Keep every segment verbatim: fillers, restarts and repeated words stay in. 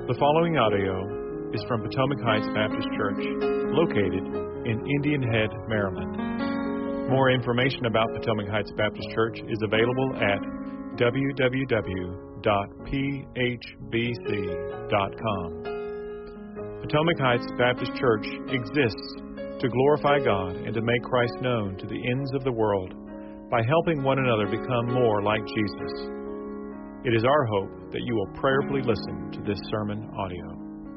The following audio is from Potomac Heights Baptist Church, located in Indian Head, Maryland. More information about Potomac Heights Baptist Church is available at w w w dot p h b c dot com. Potomac Heights Baptist Church exists to glorify God and to make Christ known to the ends of the world by helping one another become more like Jesus. It is our hope that you will prayerfully listen to this sermon audio.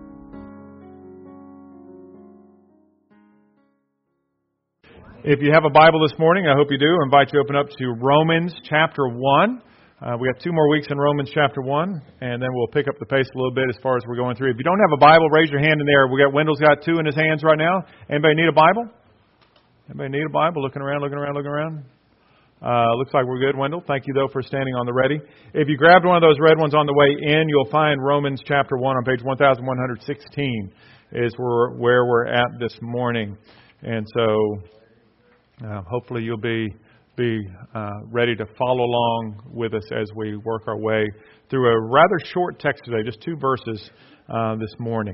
If you have a Bible this morning, I hope you do. I invite you to open up to Romans chapter one. Uh, we have two more weeks in Romans chapter one, and then we'll pick up the pace a little bit as far as we're going through. If you don't have a Bible, raise your hand in there. We got Wendell's got two in his hands right now. Anybody need a Bible? Anybody need a Bible? Looking around, looking around, looking around. Uh, looks like we're good, Wendell. Thank you, though, for standing on the ready. If you grabbed one of those red ones on the way in, you'll find Romans chapter one on page one thousand one hundred sixteen is where, where we're at this morning. And so uh, hopefully you'll be be uh, ready to follow along with us as we work our way through a rather short text today, just two verses uh, this morning.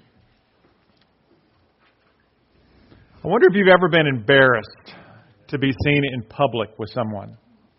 I wonder if you've ever been embarrassed to be seen in public with someone.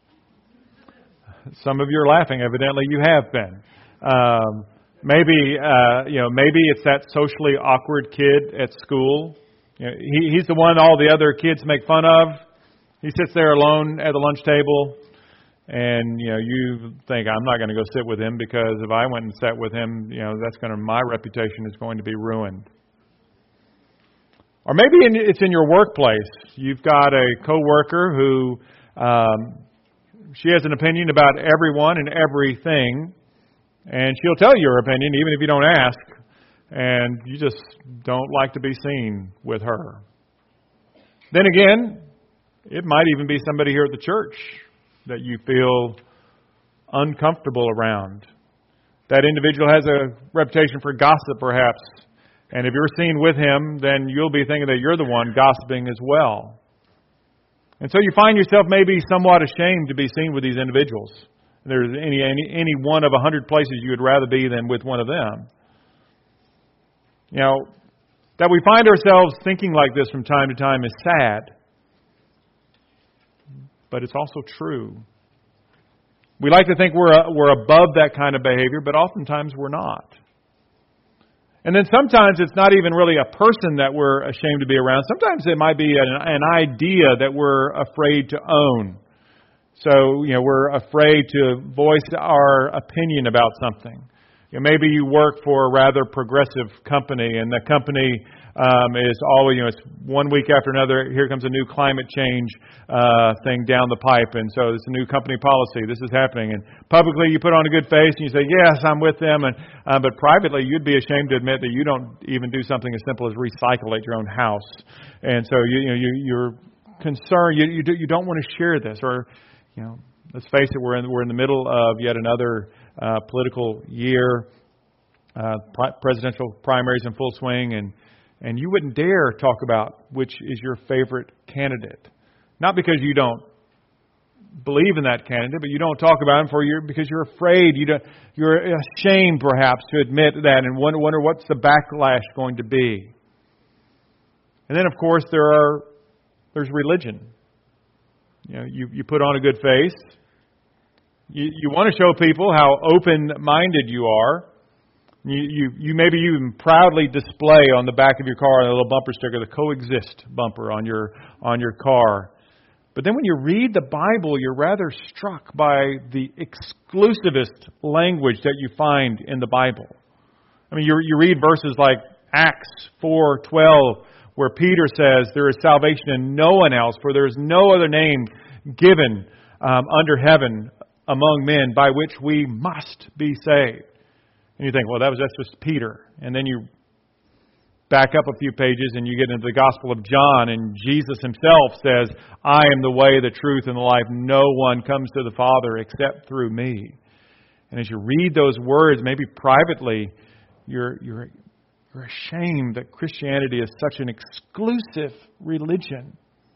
Some of you are laughing. Evidently, you have been. Um, maybe, uh, you know, maybe it's that socially awkward kid at school. You know, he, he's the one all the other kids make fun of. He sits there alone at the lunch table, and you know, you think, I'm not going to go sit with him because if I went and sat with him, you know, that's going to my reputation is going to be ruined. Or maybe in, it's in your workplace. You've got a coworker who um, she has an opinion about everyone and everything, and she'll tell you her opinion even if you don't ask, and you just don't like to be seen with her. Then again, it might even be somebody here at the church that you feel uncomfortable around. That individual has a reputation for gossip, perhaps. And if you're seen with him, then you'll be thinking that you're the one gossiping as well. And so you find yourself maybe somewhat ashamed to be seen with these individuals. There's any any, any one of a hundred places you would rather be than with one of them. You know, that we find ourselves thinking like this from time to time is sad. But it's also true. We like to think we're we're above that kind of behavior, but oftentimes we're not. And then sometimes it's not even really a person that we're ashamed to be around. Sometimes it might be an, an idea that we're afraid to own. So, you know, we're afraid to voice our opinion about something. You know, maybe you work for a rather progressive company, and the company um, is always, you know, it's one week after another, here comes a new climate change uh, thing down the pipe, and so it's a new company policy. This is happening, and publicly you put on a good face and you say, yes, I'm with them, and uh, but privately you'd be ashamed to admit that you don't even do something as simple as recycle at your own house, and so you, you know you, you're concerned, you you, do, you don't want to share this, or you know, let's face it, we're in we're in the middle of yet another uh, political year, uh, pri- presidential primaries in full swing, and and you wouldn't dare talk about which is your favorite candidate. Not because you don't believe in that candidate, but you don't talk about him for your because you're afraid. You don't, you're ashamed, perhaps, to admit that, and wonder, wonder what's the backlash going to be. And then, of course, there are there's religion. You know, you, you put on a good face. You you want to show people how open-minded you are. You, you you maybe even proudly display on the back of your car a little bumper sticker, the coexist bumper on your on your car. But then when you read the Bible, you're rather struck by the exclusivist language that you find in the Bible. I mean, you you read verses like Acts four twelve, where Peter says, there is salvation in no one else, for there is no other name given um, under heaven among men by which we must be saved. And you think, well, that was that's just Peter. And then you back up a few pages and you get into the Gospel of John, and Jesus himself says, I am the way, the truth, and the life. No one comes to the Father except through me. And as you read those words, maybe privately, you're you're you're ashamed that Christianity is such an exclusive religion.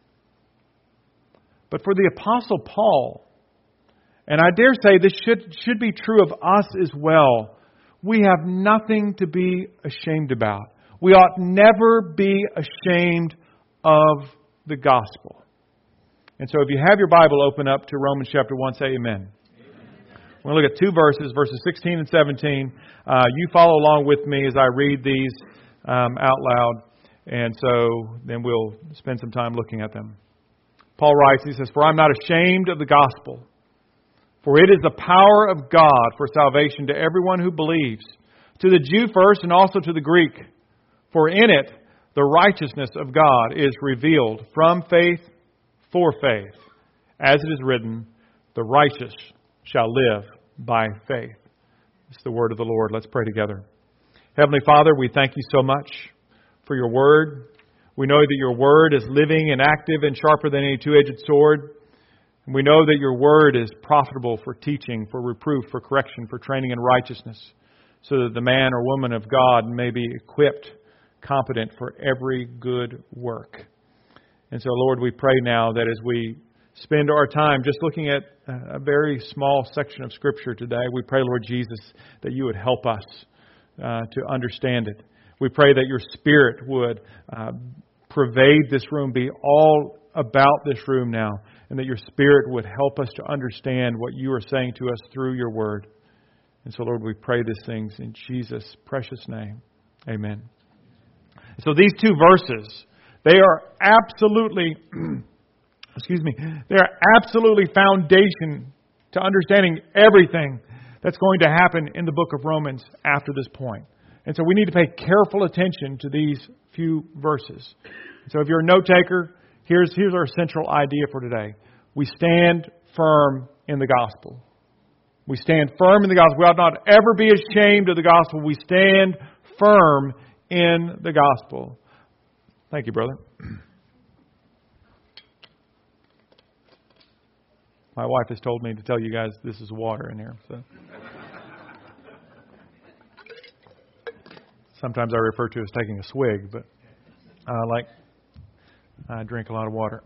But for the Apostle Paul, and I dare say this should should be true of us as well, we have nothing to be ashamed about. We ought never be ashamed of the gospel. And so if you have your Bible, open up to Romans chapter one. Say amen. We're going to look at two verses, verses sixteen and seventeen. Uh, you follow along with me as I read these um, out loud. And so then we'll spend some time looking at them. Paul writes, he says, "For I'm not ashamed of the gospel, for it is the power of God for salvation to everyone who believes, to the Jew first and also to the Greek. For in it the righteousness of God is revealed from faith for faith. As it is written, the righteous shall live by faith." It's the word of the Lord. Let's pray together. Heavenly Father, we thank you so much for your word. We know that your word is living and active and sharper than any two-edged sword. And we know that your word is profitable for teaching, for reproof, for correction, for training in righteousness, so that the man or woman of God may be equipped, competent for every good work. And so, Lord, we pray now that as we spend our time just looking at a very small section of Scripture today, we pray, Lord Jesus, that you would help us uh, to understand it. We pray that your Spirit would uh, pervade this room, be all about this room now, and that your Spirit would help us to understand what you are saying to us through your word. And so, Lord, we pray these things in Jesus' precious name. Amen. So these two verses, they are absolutely, excuse me, they are absolutely foundation to understanding everything that's going to happen in the book of Romans after this point. And so we need to pay careful attention to these few verses. So if you're a note taker, here's, here's our central idea for today. We stand firm in the gospel. We stand firm in the gospel. We ought not ever be ashamed of the gospel. We stand firm in the gospel. Thank you, brother. My wife has told me to tell you guys this is water in here. So sometimes I refer to it as taking a swig, but I like I drink a lot of water.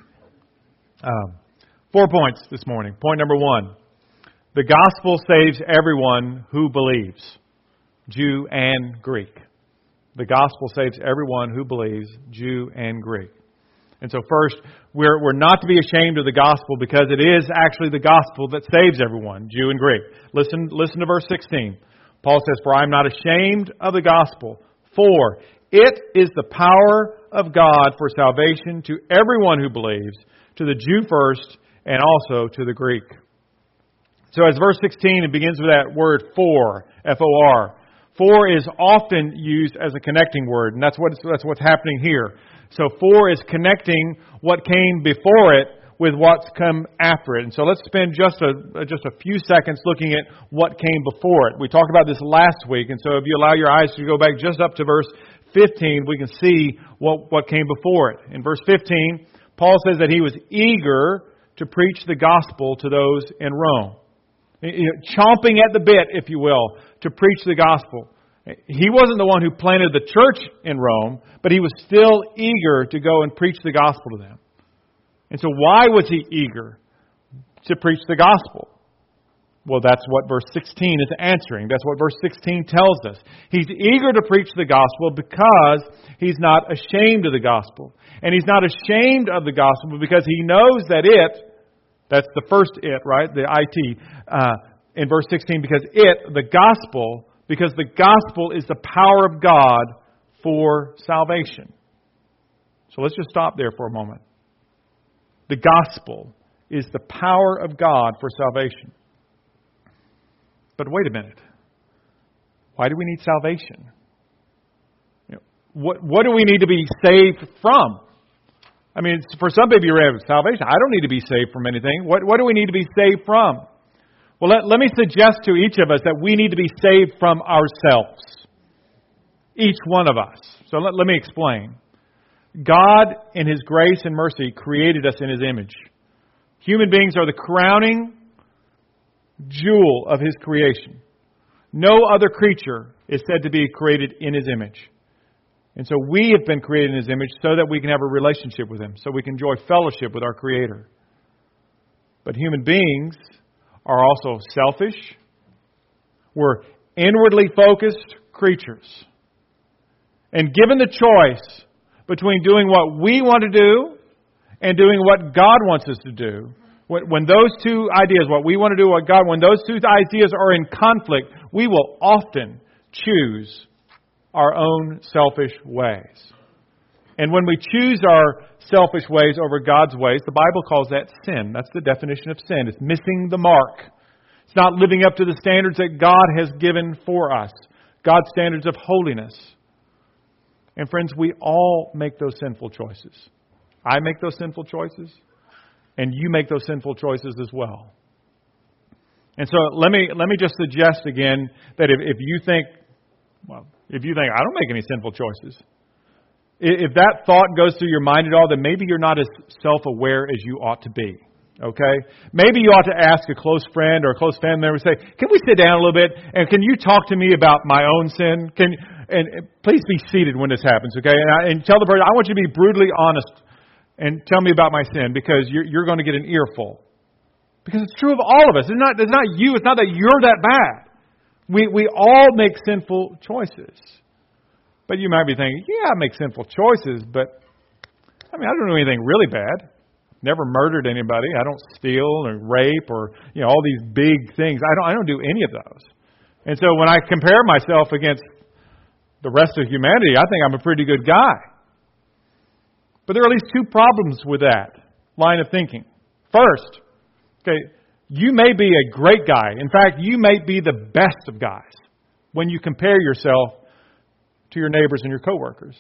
um, four points this morning. Point number one: the gospel saves everyone who believes, Jew and Greek. The gospel saves everyone who believes, Jew and Greek. And so first, we're, we're not to be ashamed of the gospel because it is actually the gospel that saves everyone, Jew and Greek. Listen, listen to verse sixteen. Paul says, "For I am not ashamed of the gospel, for it is the power of God for salvation to everyone who believes, to the Jew first and also to the Greek." So as verse sixteen, it begins with that word for, F O R. For is often used as a connecting word, and that's what that's what's happening here. So for is connecting what came before it with what's come after it. And so let's spend just a just a few seconds looking at what came before it. We talked about this last week, and so if you allow your eyes to go back just up to verse fifteen, we can see what, what came before it. In verse fifteen, Paul says that he was eager to preach the gospel to those in Rome. Chomping at the bit, if you will, to preach the gospel. He wasn't the one who planted the church in Rome, but he was still eager to go and preach the gospel to them. And so why was he eager to preach the gospel? Well, that's what verse sixteen is answering. That's what verse sixteen tells us. He's eager to preach the gospel because he's not ashamed of the gospel. And he's not ashamed of the gospel because he knows that it, that's the first it, right? The I T, uh, in verse sixteen, because it, the gospel, because the gospel is the power of God for salvation. So let's just stop there for a moment. The gospel is the power of God for salvation. But wait a minute. Why do we need salvation? You know, what, what do we need to be saved from? I mean, for some people, you're having salvation. I don't need to be saved from anything. What, what do we need to be saved from? Well, let, let me suggest to each of us that we need to be saved from ourselves. Each one of us. So let, let me explain. God, in His grace and mercy, created us in His image. Human beings are the crowning jewel of His creation. No other creature is said to be created in His image. And so we have been created in His image so that we can have a relationship with Him, so we can enjoy fellowship with our Creator. But human beings are also selfish. We're inwardly focused creatures. And given the choice between doing what we want to do and doing what God wants us to do, when, when those two ideas, what we want to do, what God, when those two ideas are in conflict, we will often choose our own selfish ways. And when we choose our selfish ways over God's ways, the Bible calls that sin. That's the definition of sin. It's missing the mark. It's not living up to the standards that God has given for us, God's standards of holiness. And friends, we all make those sinful choices. I make those sinful choices, and you make those sinful choices as well. And so let me let me just suggest again that if, if you think, well, if you think, I don't make any sinful choices, if that thought goes through your mind at all, then maybe you're not as self-aware as you ought to be. Okay? Maybe you ought to ask a close friend or a close family member, say, can we sit down a little bit and can you talk to me about my own sin? Can and please be seated when this happens, okay? And, I, and tell the person, I want you to be brutally honest and tell me about my sin, because you're, you're going to get an earful. Because it's true of all of us. It's not, it's not you. It's not that you're that bad. We we all make sinful choices. But you might be thinking, yeah, I make sinful choices, but I mean, I don't do anything really bad. Never murdered anybody. I don't steal or rape or, you know, all these big things. I don't I don't do any of those. And so when I compare myself against the rest of humanity, I think I'm a pretty good guy. But there are at least two problems with that line of thinking. First, okay, you may be a great guy. In fact, you may be the best of guys when you compare yourself to your neighbors and your coworkers.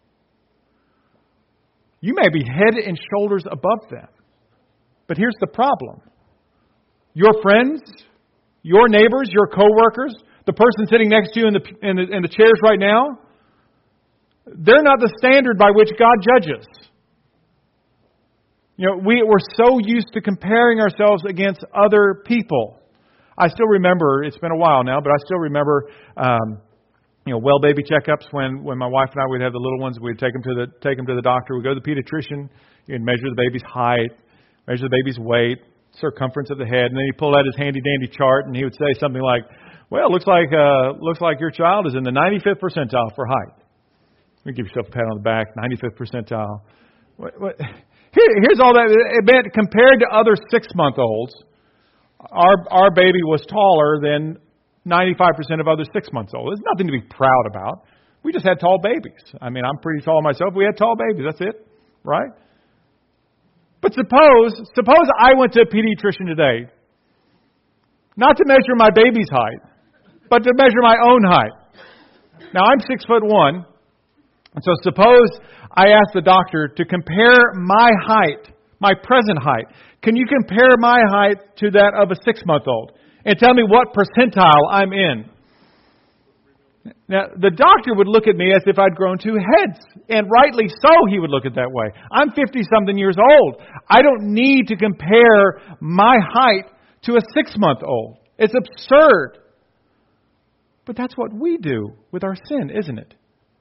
You may be head and shoulders above them. But here's the problem. Your friends, your neighbors, your coworkers, the person sitting next to you in the, in the, in the chairs right now, they're not the standard by which God judges. You know, we, we're so used to comparing ourselves against other people. I still remember, it's been a while now, but I still remember, um, you know, well baby checkups when, when my wife and I would have the little ones. We'd take them to the take them to the doctor. We'd go to the pediatrician. You'd measure the baby's height, measure the baby's weight, circumference of the head, and then he'd pull out his handy dandy chart, and he would say something like, "Well, looks like uh, looks like your child is in the ninety-fifth percentile for height." You give yourself a pat on the back, ninety-fifth percentile. What, what? Here, here's all that. It meant compared to other six-month-olds, our our baby was taller than ninety-five percent of other six-month-olds. There's nothing to be proud about. We just had tall babies. I mean, I'm pretty tall myself. We had tall babies. That's it, right? But suppose suppose I went to a pediatrician today, not to measure my baby's height, but to measure my own height. Now, I'm six foot one. And so suppose I ask the doctor to compare my height, my present height. Can you compare my height to that of a six-month-old? And tell me what percentile I'm in. Now, the doctor would look at me as if I'd grown two heads. And rightly so, he would look at it that way. I'm fifty-something years old. I don't need to compare my height to a six-month-old. It's absurd. But that's what we do with our sin, isn't it?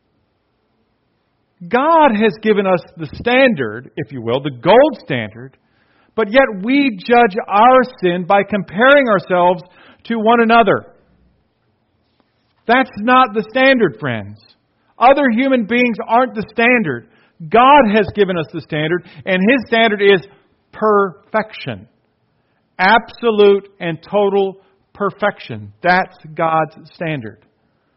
God has given us the standard, if you will, the gold standard, but yet we judge our sin by comparing ourselves to one another. That's not the standard, friends. Other human beings aren't the standard. God has given us the standard, and His standard is perfection. Absolute and total perfection. That's God's standard.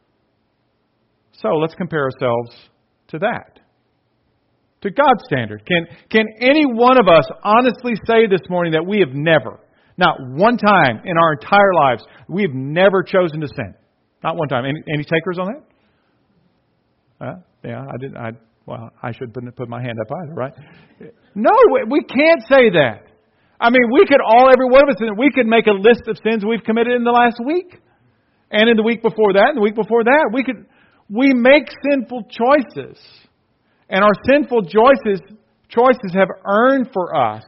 So let's compare ourselves to that. To God's standard. Can, can any one of us honestly say this morning that we have never, not one time in our entire lives, we have never chosen to sin? Not one time. Any, any takers on that? Uh, yeah, I didn't. I well, I should put put my hand up either, right? No, we can't say that. I mean, we could all, every one of us, we could make a list of sins we've committed in the last week, and in the week before that, and the week before that. We could. We make sinful choices, and our sinful choices choices have earned for us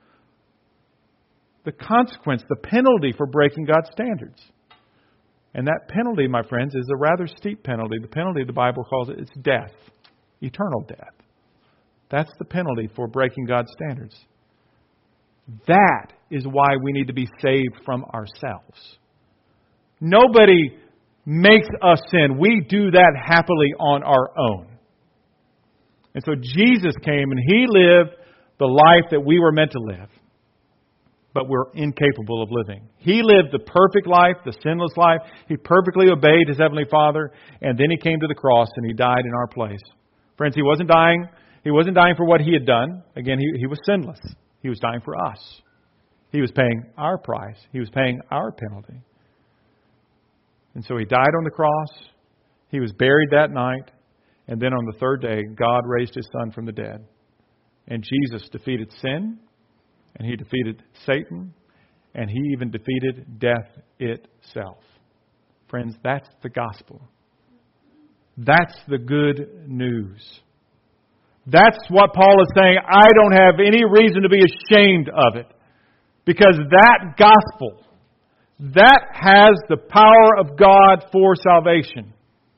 the consequence, the penalty for breaking God's standards. And that penalty, my friends, is a rather steep penalty. The penalty, the Bible calls it, it's death. Eternal death. That's the penalty for breaking God's standards. That is why we need to be saved from ourselves. Nobody makes us sin. We do that happily on our own. And so Jesus came and He lived the life that we were meant to live, but we're incapable of living. He lived the perfect life, the sinless life. He perfectly obeyed His Heavenly Father, and then He came to the cross and He died in our place. Friends, He wasn't dying. He wasn't dying for what He had done. Again, He, he was sinless. He was dying for us. He was paying our price. He was paying our penalty. And so He died on the cross. He was buried that night. And then on the third day, God raised His Son from the dead. And Jesus defeated sin. And He defeated Satan. And He even defeated death itself. Friends, that's the gospel. That's the good news. That's what Paul is saying. I don't have any reason to be ashamed of it. Because that gospel, that has the power of God for salvation.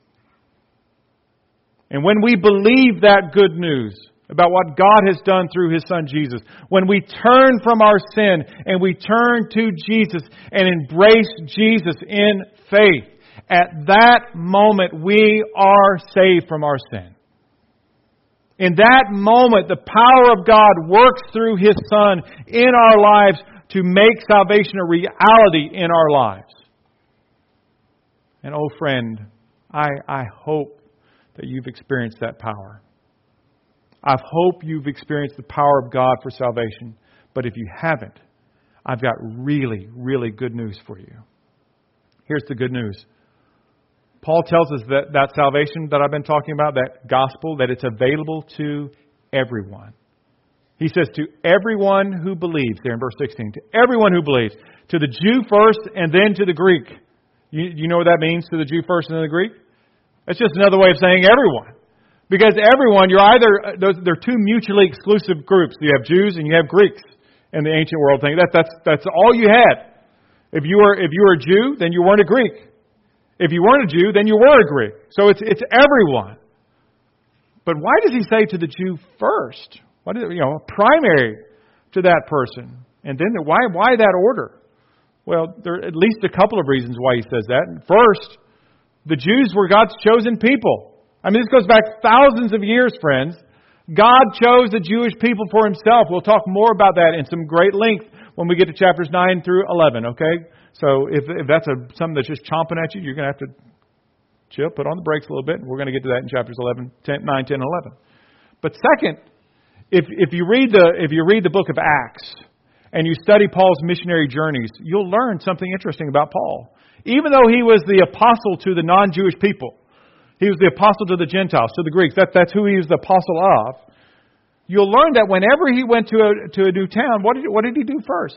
And when we believe that good news about what God has done through His Son Jesus, when we turn from our sin and we turn to Jesus and embrace Jesus in faith, at that moment we are saved from our sin. In that moment, the power of God works through His Son in our lives to make salvation a reality in our lives. And oh friend, I, I hope that you've experienced that power. I hope you've experienced the power of God for salvation. But if you haven't, I've got really, really good news for you. Here's the good news. Paul tells us that that salvation that I've been talking about, that gospel, that it's available to everyone. He says to everyone who believes, there in verse sixteen, to everyone who believes, to the Jew first and then to the Greek. You, you know what that means, to the Jew first and then the Greek? That's just another way of saying everyone. Because everyone, you're either, those, they're two mutually exclusive groups. You have Jews and you have Greeks in the ancient world thing. That, that's, that's all you had. If you were, if you were a Jew, then you weren't a Greek. If you weren't a Jew, then you were a Greek. So it's, it's everyone. But why does he say to the Jew first? What is it, you know, primary to that person? And then why, why that order? Well, there are at least a couple of reasons why he says that. First, the Jews were God's chosen people. I mean, this goes back thousands of years, friends. God chose the Jewish people for Himself. We'll talk more about that in some great length when we get to chapters nine through eleven, okay? So if, if that's a, something that's just chomping at you, you're going to have to chill, put on the brakes a little bit, and we're going to get to that in chapters eleven, ten, nine, ten, eleven. But second, if, if, you read the, if you read the book of Acts and you study Paul's missionary journeys, you'll learn something interesting about Paul. Even though he was the apostle to the non-Jewish people, he was the apostle to the Gentiles, to the Greeks. That, that's who he was the apostle of. You'll learn that whenever he went to a, to a new town, what did, what did he do first?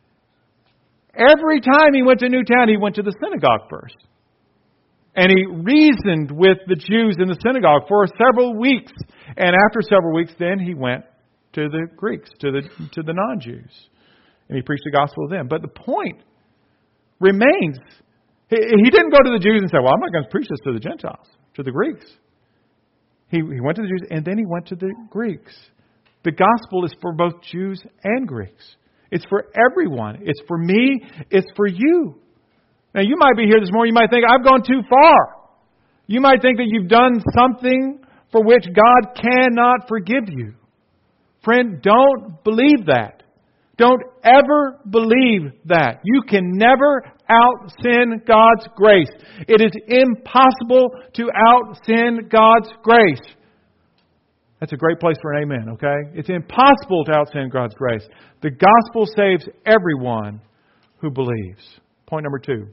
Every time he went to a new town, he went to the synagogue first. And he reasoned with the Jews in the synagogue for several weeks. And after several weeks, then he went to the Greeks, to the, to the non-Jews. And he preached the gospel to them. But the point remains, he, he didn't go to the Jews and say, well, I'm not going to preach this to the Gentiles, to the Greeks. He, he went to the Jews and then he went to the Greeks. The gospel is for both Jews and Greeks. It's for everyone. It's for me. It's for you. Now, you might be here this morning. You might think, I've gone too far. You might think that you've done something for which God cannot forgive you. Friend, don't believe that. Don't ever believe that. You can never out-sin God's grace. It is impossible to out-sin God's grace. That's a great place for an amen, okay? It's impossible to out-sin God's grace. The gospel saves everyone who believes. Point number two.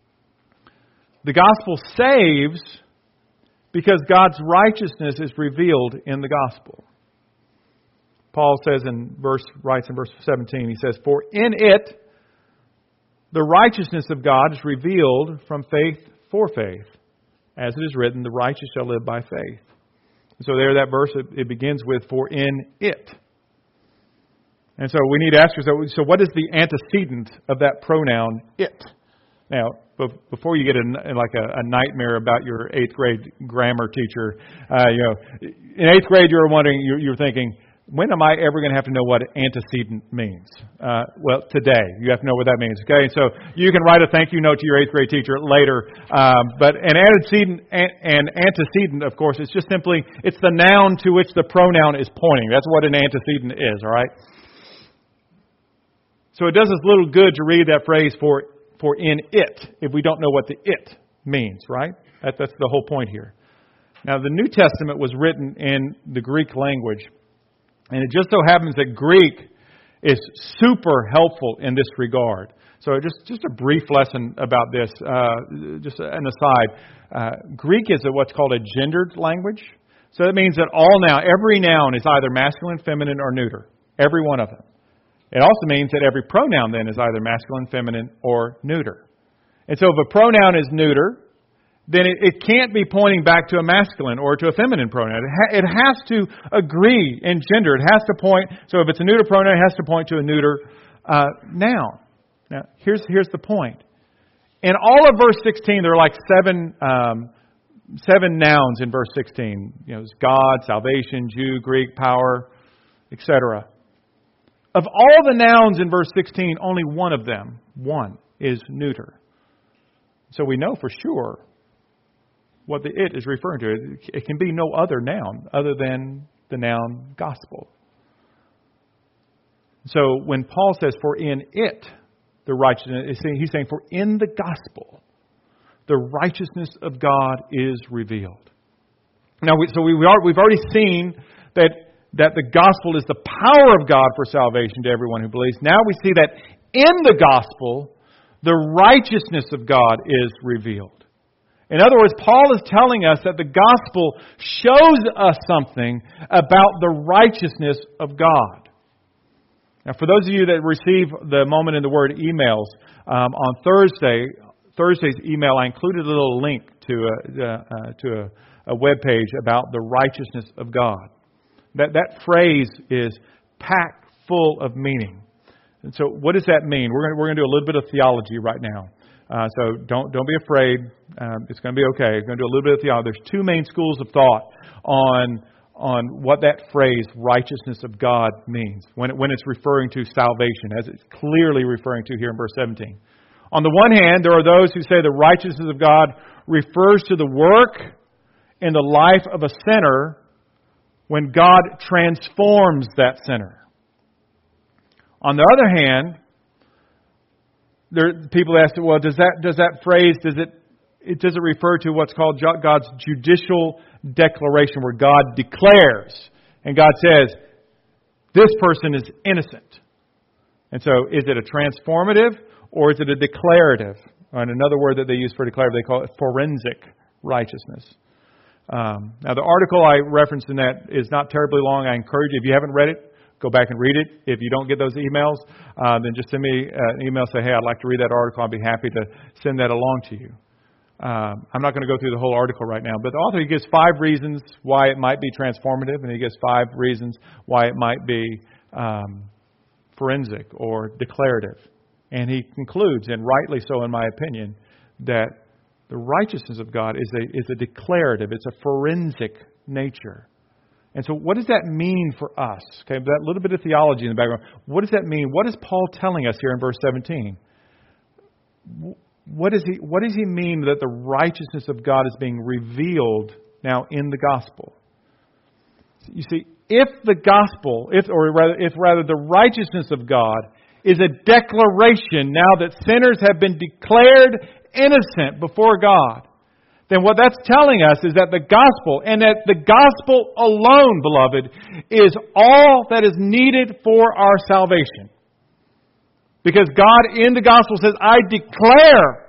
The gospel saves because God's righteousness is revealed in the gospel. Paul says in verse, writes in verse seventeen, he says, for in it the righteousness of God is revealed from faith for faith. As it is written, the righteous shall live by faith. And so there that verse, it, it begins with, for in it. And so we need to ask ourselves, so what is the antecedent of that pronoun, it? Now, before you get a, like a, a nightmare about your eighth grade grammar teacher, uh, you know, in eighth grade you were wondering, you, you were thinking, When am I ever going to have to know what antecedent means? Uh, well, today. You have to know what that means. Okay, so you can write a thank you note to your eighth grade teacher later. Um, but an antecedent, an antecedent, of course, it's just simply, it's the noun to which the pronoun is pointing. That's what an antecedent is, all right? So it does us little good to read that phrase for, for in it, if we don't know what the it means, right? That, that's the whole point here. Now, the New Testament was written in the Greek language. And it just so happens that Greek is super helpful in this regard. So just, just a brief lesson about this, uh, just an aside. Uh, Greek is a, what's called a gendered language. So that means that all noun, every noun is either masculine, feminine, or neuter. Every one of them. It also means that every pronoun then is either masculine, feminine, or neuter. And so if a pronoun is neuter, then it, it can't be pointing back to a masculine or to a feminine pronoun. It, ha- it has to agree in gender. It has to point, so if it's a neuter pronoun, it has to point to a neuter uh, noun. Now, here's here's the point. In all of verse sixteen, there are like seven um, seven nouns in verse sixteen. You know, it's God, salvation, Jew, Greek, power, et cetera. Of all the nouns in verse sixteen, only one of them, one, is neuter. So we know for sure what the it is referring to. It can be no other noun other than the noun gospel. So when Paul says, for in it, the righteousness, he's saying, for in the gospel, the righteousness of God is revealed. Now, so we are, we've already seen that, that the gospel is the power of God for salvation to everyone who believes. Now we see that in the gospel, the righteousness of God is revealed. In other words, Paul is telling us that the gospel shows us something about the righteousness of God. Now, for those of you that receive the Moment in the Word emails, um, on Thursday, Thursday's email, I included a little link to a, uh, to a, a web page about the righteousness of God. That that phrase is packed full of meaning. And so, what does that mean? We're going we're going to do a little bit of theology right now. Uh, so don't don't be afraid. Um, it's going to be okay. We're going to do a little bit of theology. There's two main schools of thought on on what that phrase "righteousness of God" means when it, when it's referring to salvation, as it's clearly referring to here in verse seventeen. On the one hand, there are those who say the righteousness of God refers to the work in the life of a sinner when God transforms that sinner. On the other hand, there people ask, well, does that does that phrase does it, it does it refer to what's called God's judicial declaration, where God declares and God says this person is innocent? And so, is it a transformative or is it a declarative? And another word that they use for declarative, they call it forensic righteousness. Um, now, the article I referenced in that is not terribly long. I encourage you, if you haven't read it, go back and read it. If you don't get those emails, uh, then just send me an email. Say, hey, I'd like to read that article. I'll be happy to send that along to you. Um, I'm not going to go through the whole article right now, but the author, he gives five reasons why it might be transformative, and he gives five reasons why it might be um, forensic or declarative. And he concludes, and rightly so in my opinion, that the righteousness of God is a is a declarative. It's a forensic nature. And so what does that mean for us? Okay, that little bit of theology in the background. What does that mean? What is Paul telling us here in verse seventeen? What, is he, what does he mean that the righteousness of God is being revealed now in the gospel? You see, if the gospel, if or rather, if rather the righteousness of God is a declaration now that sinners have been declared innocent before God, then what that's telling us is that the gospel, and that the gospel alone, beloved, is all that is needed for our salvation. Because God in the gospel says, I declare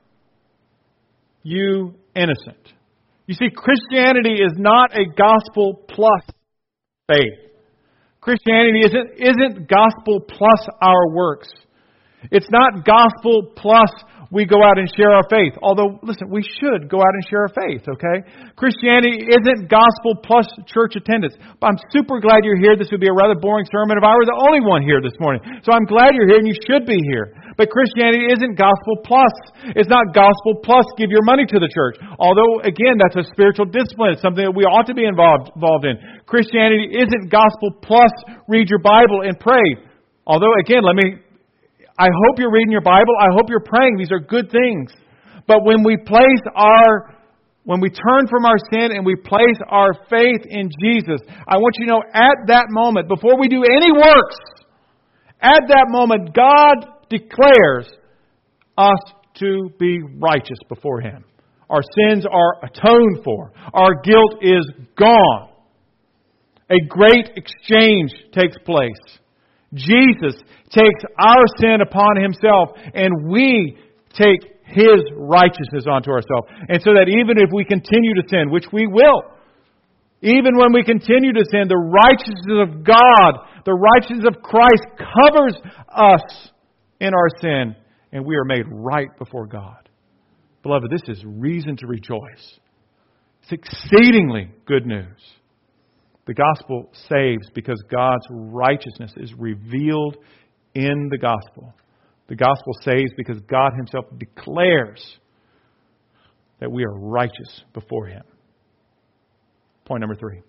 you innocent. You see, Christianity is not a gospel plus faith. Christianity isn't, isn't gospel plus our works. It's not gospel plus we go out and share our faith. Although, listen, we should go out and share our faith, okay? Christianity isn't gospel plus church attendance. But I'm super glad you're here. This would be a rather boring sermon if I were the only one here this morning. So I'm glad you're here and you should be here. But Christianity isn't gospel plus. It's not gospel plus give your money to the church. Although, again, that's a spiritual discipline. It's something that we ought to be involved, involved in. Christianity isn't gospel plus read your Bible and pray. Although, again, let me... I hope you're reading your Bible. I hope you're praying. These are good things. But when we place our, when we turn from our sin and we place our faith in Jesus, I want you to know at that moment, before we do any works, at that moment, God declares us to be righteous before Him. Our sins are atoned for. Our guilt is gone. A great exchange takes place. Jesus takes our sin upon Himself, and we take His righteousness onto ourselves. And so that even if we continue to sin, which we will, even when we continue to sin, the righteousness of God, the righteousness of Christ covers us in our sin, and we are made right before God. Beloved, this is reason to rejoice. It's exceedingly good news. The gospel saves because God's righteousness is revealed in the gospel. The gospel saves because God Himself declares that we are righteous before Him. Point number three.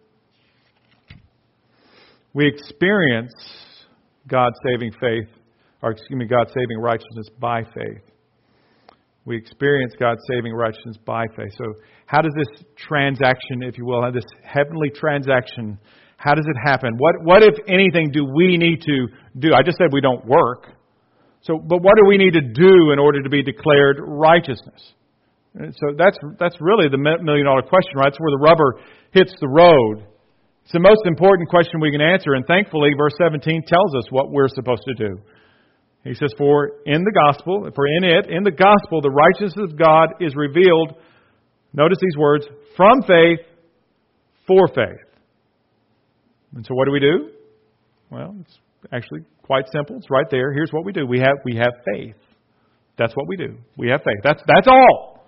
We experience God's saving faith, or excuse me, God's saving righteousness by faith. We experience God's saving righteousness by faith. So how does this transaction, if you will, this heavenly transaction, how does it happen? What, what if anything, do we need to do? I just said we don't work. So, but what do we need to do in order to be declared righteousness? And so that's that's really the million dollar question, right? That's where the rubber hits the road. It's the most important question we can answer. And thankfully, verse seventeen tells us what we're supposed to do. He says, for in the gospel, for in it, in the gospel, the righteousness of God is revealed, notice these words, from faith, for faith. And so what do we do? Well, it's actually quite simple. It's right there. Here's what we do. We have we have faith. That's what we do. We have faith. That's that's all.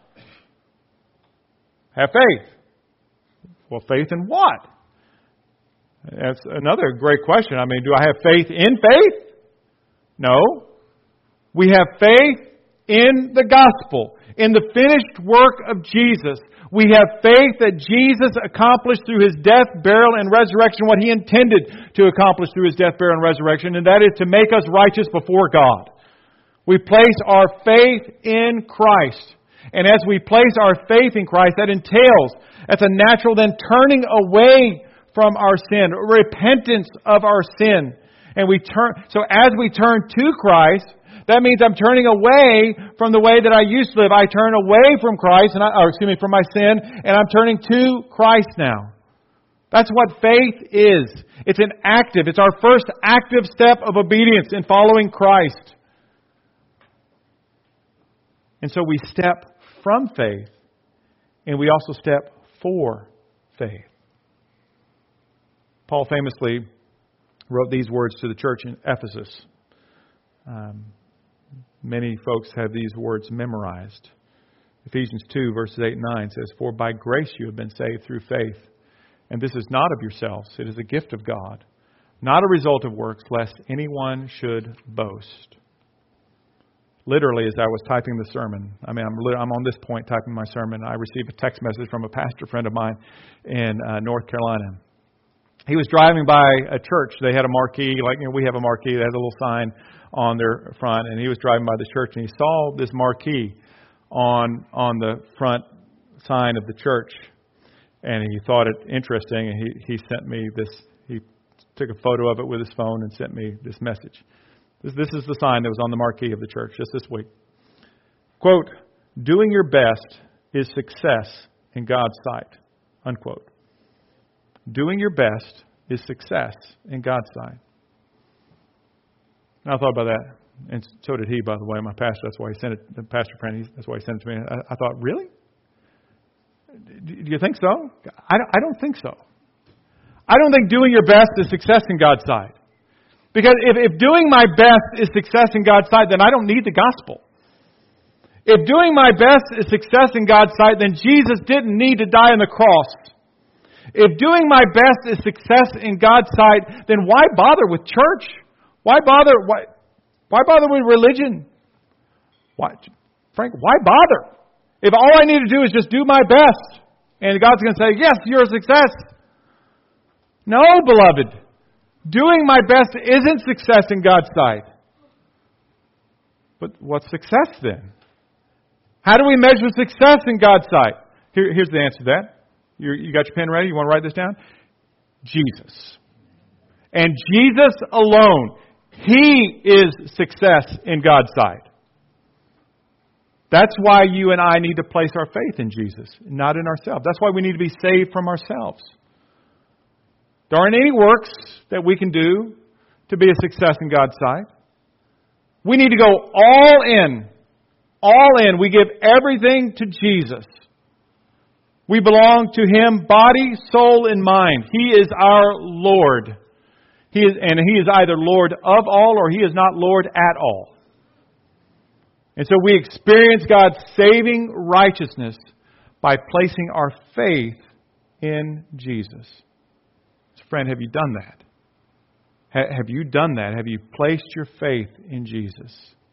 Have faith. Well, faith in what? That's another great question. I mean, do I have faith in faith? No. We have faith in the gospel, in the finished work of Jesus. We have faith that Jesus accomplished through His death, burial, and resurrection what He intended to accomplish through His death, burial, and resurrection, and that is to make us righteous before God. We place our faith in Christ. And as we place our faith in Christ, that entails, that's a natural then turning away from our sin, repentance of our sin. And we turn, so as we turn to Christ, that means I'm turning away from the way that I used to live. I turn away from Christ, and I, or excuse me, from my sin, and I'm turning to Christ now. That's what faith is. It's an active, it's our first active step of obedience in following Christ. And so we step from faith, and we also step for faith. Paul famously wrote these words to the church in Ephesus. Um, many folks have these words memorized. Ephesians two, verses eight and nine says, for by grace you have been saved through faith. And this is not of yourselves. It is a gift of God, not a result of works, lest anyone should boast. Literally, as I was typing the sermon, I mean, I'm, I'm on this point typing my sermon, I received a text message from a pastor friend of mine in uh, North Carolina. He was driving by a church. They had a marquee, like you know, we have a marquee that has a little sign on their front. And he was driving by the church, and he saw this marquee on on the front sign of the church. And he thought it interesting, and he, he sent me this. He took a photo of it with his phone and sent me this message. This, this is the sign that was on the marquee of the church just this week. Quote, doing your best is success in God's sight. Unquote. Doing your best is success in God's sight. And I thought about that, and so did he, by the way, my pastor. That's why he sent it, the pastor friend, he, that's why he sent it to me. I, I thought, really? Do you think so? I don't, I don't think so. I don't think doing your best is success in God's sight. Because if, if doing my best is success in God's sight, then I don't need the gospel. If doing my best is success in God's sight, then Jesus didn't need to die on the cross. If doing my best is success in God's sight, then why bother with church? Why bother? Why, why bother with religion? Why, Frank, why bother? If all I need to do is just do my best, and God's going to say, yes, you're a success. No, beloved. Doing my best isn't success in God's sight. But what's success then? How do we measure success in God's sight? Here, here's the answer to that. You, you got your pen ready? You want to write this down? Jesus. And Jesus alone. He is success in God's sight. That's why you and I need to place our faith in Jesus, not in ourselves. That's why we need to be saved from ourselves. There aren't any works that we can do to be a success in God's sight. We need to go all in. All in. We give everything to Jesus. We belong to Him, body, soul, and mind. He is our Lord. He is, and He is either Lord of all or He is not Lord at all. And so we experience God's saving righteousness by placing our faith in Jesus. So friend, have you done that? Ha- have you done that? Have you placed your faith in Jesus?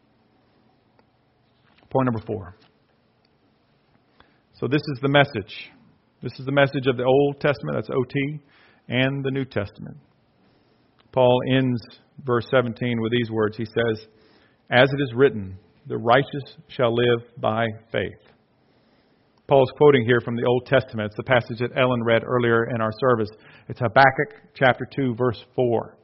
Point number four. So this is the message. This is the message of the Old Testament, that's O T, and the New Testament. Paul ends verse seventeen with these words. He says, as it is written, the righteous shall live by faith. Paul's quoting here from the Old Testament. It's the passage that Ellen read earlier in our service. It's Habakkuk chapter two, verse four.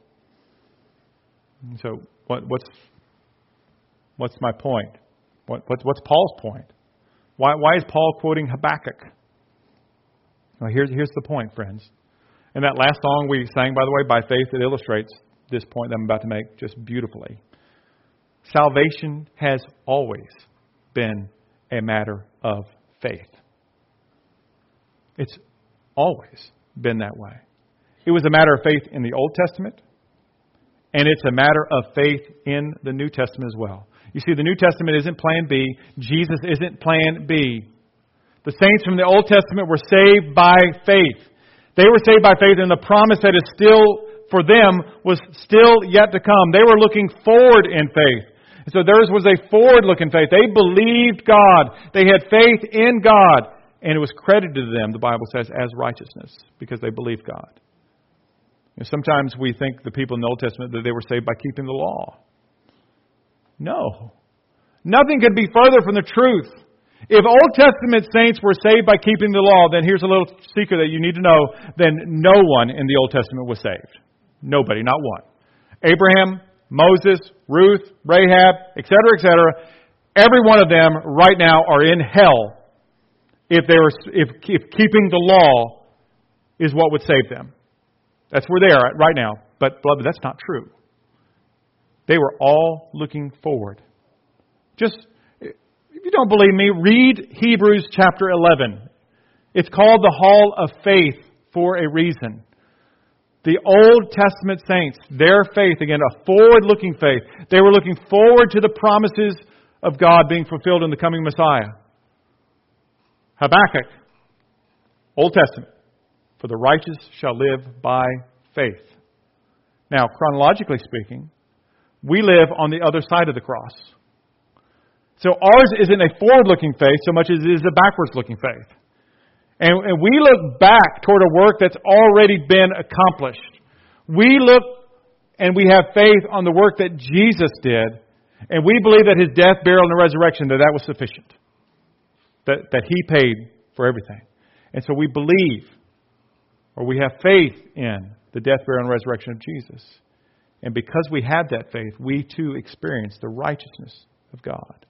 So what, what's what's my point? What, what, what's Paul's point? Why, why is Paul quoting Habakkuk? Well, here's, here's the point, friends. And that last song we sang, by the way, By Faith, it illustrates this point that I'm about to make just beautifully. Salvation has always been a matter of faith. It's always been that way. It was a matter of faith in the Old Testament, and it's a matter of faith in the New Testament as well. You see, the New Testament isn't plan B. Jesus isn't plan B. The saints from the Old Testament were saved by faith. They were saved by faith, and the promise that is still for them was still yet to come. They were looking forward in faith. And so theirs was a forward-looking faith. They believed God. They had faith in God. And it was credited to them, the Bible says, as righteousness because they believed God. You know, sometimes we think the people in the Old Testament that they were saved by keeping the law. No. Nothing could be further from the truth. If Old Testament saints were saved by keeping the law, then here's a little secret that you need to know. Then no one in the Old Testament was saved. Nobody, not one. Abraham, Moses, Ruth, Rahab, et cetera, et cetera. Every one of them right now are in hell if they were if, if keeping the law is what would save them. That's where they are at right now. But beloved, that's not true. They were all looking forward. Just, if you don't believe me, read Hebrews chapter eleven. It's called the Hall of Faith for a reason. The Old Testament saints, their faith, again, a forward-looking faith. They were looking forward to the promises of God being fulfilled in the coming Messiah. Habakkuk, Old Testament, for the righteous shall live by faith. Now, chronologically speaking, we live on the other side of the cross. So ours isn't a forward-looking faith so much as it is a backwards-looking faith. And, and we look back toward a work that's already been accomplished. We look and we have faith on the work that Jesus did, and we believe that His death, burial, and resurrection, that that was sufficient. That, that He paid for everything. And so we believe, or we have faith in the death, burial, and resurrection of Jesus. And because we have that faith, we too experience the righteousness of God.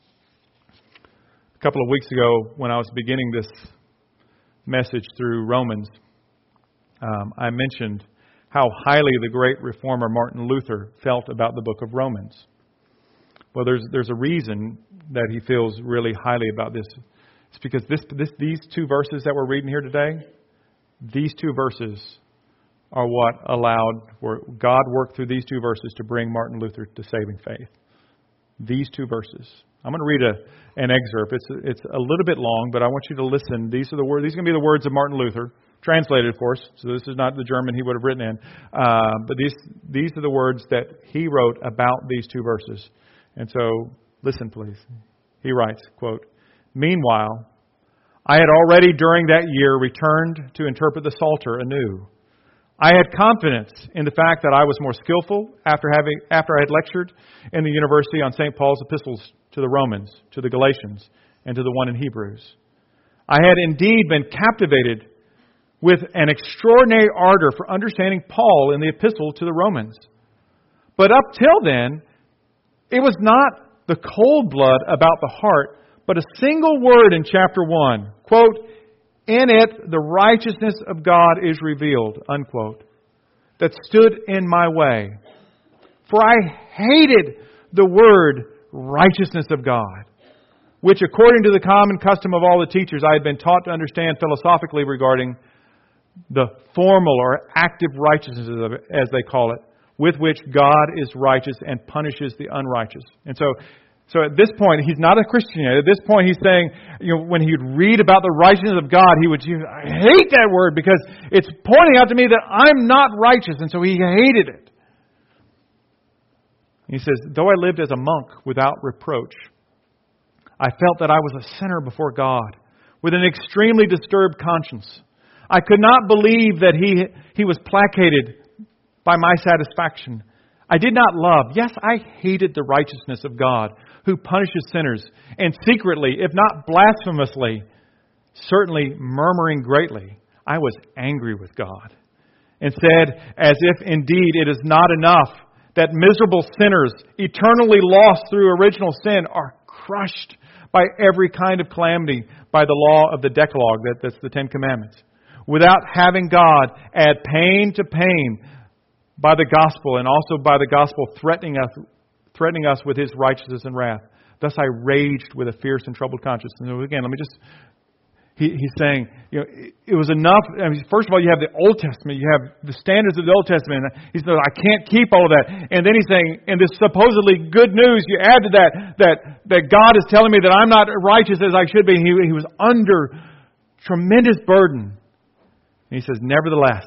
A couple of weeks ago, when I was beginning this message through Romans, um, I mentioned how highly the great reformer Martin Luther felt about the book of Romans. Well, there's there's a reason that he feels really highly about this. It's because this this these two verses that we're reading here today, these two verses are what allowed, where God worked through these two verses to bring Martin Luther to saving faith. These two verses. I'm going to read a, an excerpt. It's it's a little bit long, but I want you to listen. These are the words. These are going to be the words of Martin Luther, translated, of course. So this is not the German he would have written in, uh, but these these are the words that he wrote about these two verses. And so, listen, please. He writes, quote, "Meanwhile, I had already during that year returned to interpret the Psalter anew. I had confidence in the fact that I was more skillful after having after I had lectured in the university on Saint Paul's epistles to the Romans, to the Galatians, and to the one in Hebrews. I had indeed been captivated with an extraordinary ardor for understanding Paul in the epistle to the Romans. But up till then, it was not the cold blood about the heart, but a single word in chapter one, quote, 'In it the righteousness of God is revealed,' unquote, that stood in my way. For I hated the word righteousness of God, which according to the common custom of all the teachers I had been taught to understand philosophically regarding the formal or active righteousness, as they call it, with which God is righteous and punishes the unrighteous." And so, so at this point, he's not a Christian yet. At this point, he's saying, you know, when he'd read about the righteousness of God, he would, I hate that word because it's pointing out to me that I'm not righteous. And so he hated it. He says, "Though I lived as a monk without reproach, I felt that I was a sinner before God with an extremely disturbed conscience. I could not believe that he, he was placated by my satisfaction. I did not love, yes, I hated the righteousness of God who punishes sinners, and secretly, if not blasphemously, certainly murmuring greatly, I was angry with God and said, as if indeed it is not enough that miserable sinners, eternally lost through original sin, are crushed by every kind of calamity by the law of the Decalogue, that, that's the Ten Commandments, without having God add pain to pain by the gospel, and also by the gospel threatening us, threatening us with His righteousness and wrath. Thus I raged with a fierce and troubled conscience." And again, let me just... He, he's saying, you know, it, it was enough. I mean, first of all, you have the Old Testament. You have the standards of the Old Testament. He says, I can't keep all of that. And then he's saying, in this supposedly good news, you add to that that, that God is telling me that I'm not righteous as I should be. He, he was under tremendous burden. And he says, "Nevertheless,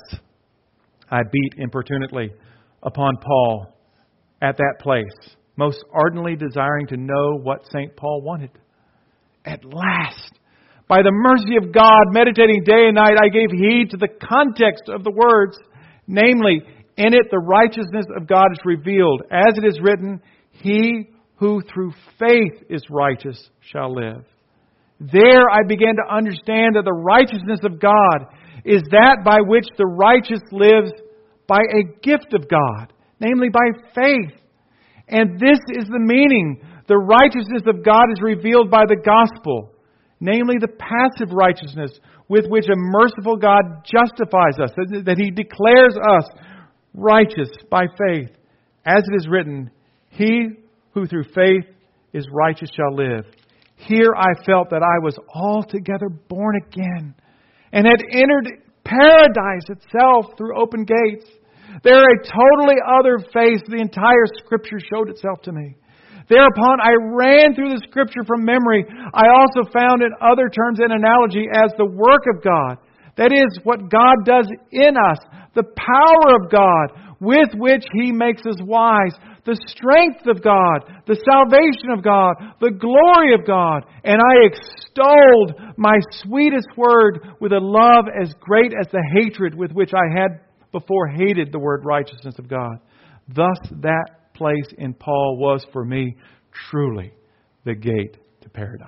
I beat importunately upon Paul at that place, most ardently desiring to know what Saint Paul wanted. At last, by the mercy of God, meditating day and night, I gave heed to the context of the words, namely, in it the righteousness of God is revealed. As it is written, he who through faith is righteous shall live. There I began to understand that the righteousness of God is that by which the righteous lives by a gift of God, namely by faith. And this is the meaning. The righteousness of God is revealed by the gospel, namely the passive righteousness with which a merciful God justifies us, that He declares us righteous by faith. As it is written, he who through faith is righteous shall live. Here I felt that I was altogether born again and had entered paradise itself through open gates. There a totally other face the entire Scripture showed itself to me. Thereupon I ran through the Scripture from memory. I also found in other terms an analogy as the work of God. That is, what God does in us, the power of God with which He makes us wise, the strength of God, the salvation of God, the glory of God. And I extolled my sweetest word with a love as great as the hatred with which I had before hated the word righteousness of God. Thus that place in Paul was for me truly the gate to paradise.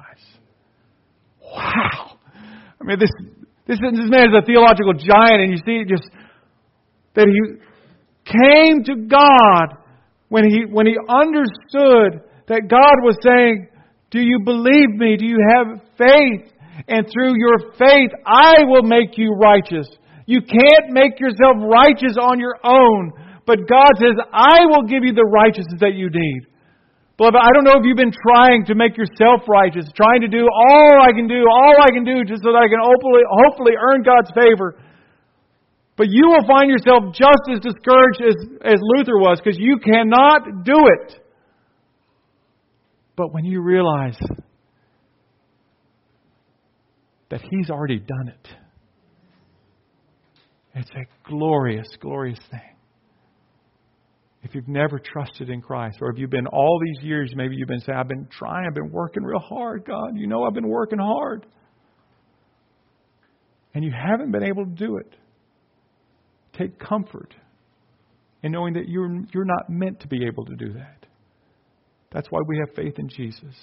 Wow! I mean, this this, this man is a theological giant, and you see just that he came to God when he when he understood that God was saying, "Do you believe me? Do you have faith? And through your faith, I will make you righteous." You can't make yourself righteous on your own. But God says, I will give you the righteousness that you need. Beloved, I don't know if you've been trying to make yourself righteous, trying to do all I can do, all I can do just so that I can hopefully, hopefully earn God's favor. But you will find yourself just as discouraged as, as Luther was, because you cannot do it. But when you realize that He's already done it, it's a glorious, glorious thing. If you've never trusted in Christ, or if you've been all these years, maybe you've been saying, I've been trying, I've been working real hard, God. You know I've been working hard. And you haven't been able to do it. Take comfort in knowing that you're, you're not meant to be able to do that. That's why we have faith in Jesus.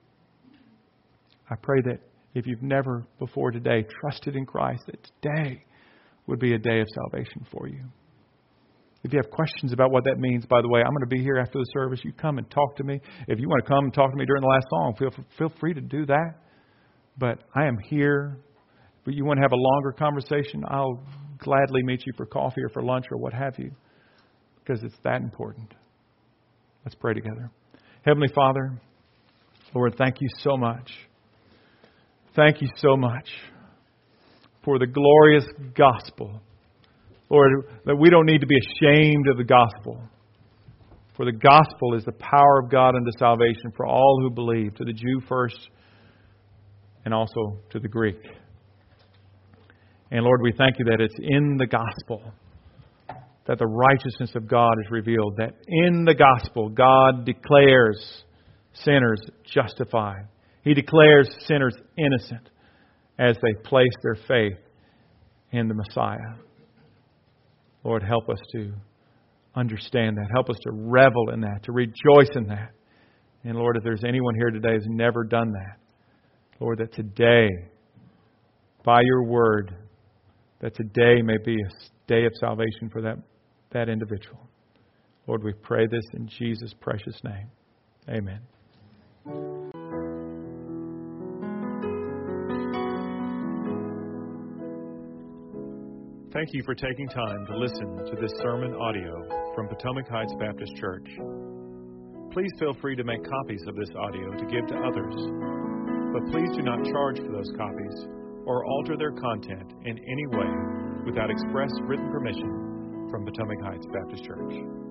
I pray that if you've never before today trusted in Christ, that today would be a day of salvation for you. If you have questions about what that means, by the way, I'm going to be here after the service. You come and talk to me. If you want to come and talk to me during the last song, feel feel free to do that. But I am here. But you want to have a longer conversation, I'll gladly meet you for coffee or for lunch or what have you, because it's that important. Let's pray together. Heavenly Father, Lord, thank you so much. Thank you so much for the glorious gospel. Lord, that we don't need to be ashamed of the gospel. For the gospel is the power of God unto salvation for all who believe, to the Jew first and also to the Greek. And Lord, we thank you that it's in the gospel that the righteousness of God is revealed. That in the gospel, God declares sinners justified. He declares sinners innocent as they place their faith in the Messiah. Lord, help us to understand that. Help us to revel in that, to rejoice in that. And Lord, if there's anyone here today who's never done that, Lord, that today, by your word, that today may be a day of salvation for that, that individual. Lord, we pray this in Jesus' precious name. Amen. Thank you for taking time to listen to this sermon audio from Potomac Heights Baptist Church. Please feel free to make copies of this audio to give to others, but please do not charge for those copies or alter their content in any way without express written permission from Potomac Heights Baptist Church.